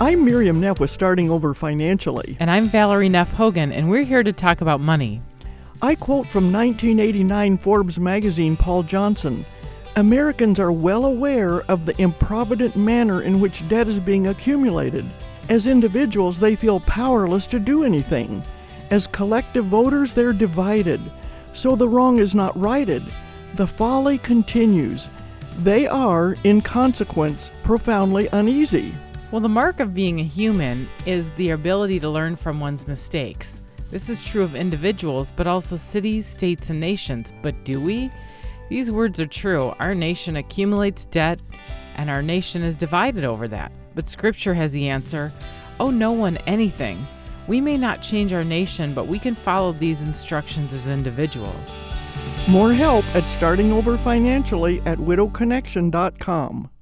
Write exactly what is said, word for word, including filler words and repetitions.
I'm Miriam Neff with Starting Over Financially. And I'm Valerie Neff Hogan, and we're here to talk about money. I quote from nineteen eighty-nine Forbes magazine Paul Johnson, "Americans are well aware of the improvident manner in which debt is being accumulated. As individuals, they feel powerless to do anything. As collective voters, they're divided. So the wrong is not righted. The folly continues. They are, in consequence, profoundly uneasy." Well, the mark of being a human is the ability to learn from one's mistakes. This is true of individuals, but also cities, states, and nations. But do we? These words are true. Our nation accumulates debt, and our nation is divided over that. But Scripture has the answer. Owe no one anything. We may not change our nation, but we can follow these instructions as individuals. More help at Starting Over Financially at widow connection dot com.